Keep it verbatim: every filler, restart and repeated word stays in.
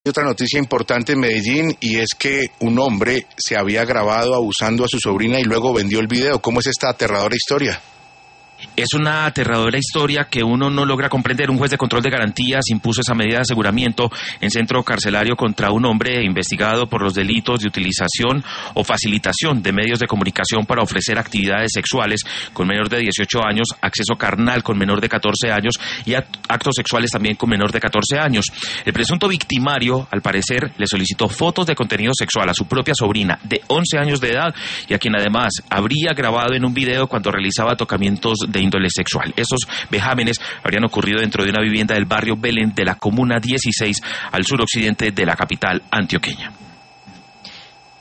Otra noticia importante en Medellín, y es que un hombre se había grabado abusando a su sobrina y luego vendió el video. ¿Cómo es esta aterradora historia? Es una aterradora historia que uno no logra comprender. Un juez de control de garantías impuso esa medida de aseguramiento en centro carcelario contra un hombre investigado por los delitos de utilización o facilitación de medios de comunicación para ofrecer actividades sexuales con menor de dieciocho años, acceso carnal con menor de catorce años y actos sexuales también con menor de catorce años. El presunto victimario, al parecer, le solicitó fotos de contenido sexual a su propia sobrina de once años de edad y a quien además habría grabado en un video cuando realizaba tocamientos de índole sexual. Esos vejámenes habrían ocurrido dentro de una vivienda del barrio Belén de la comuna dieciséis al suroccidente de la capital antioqueña.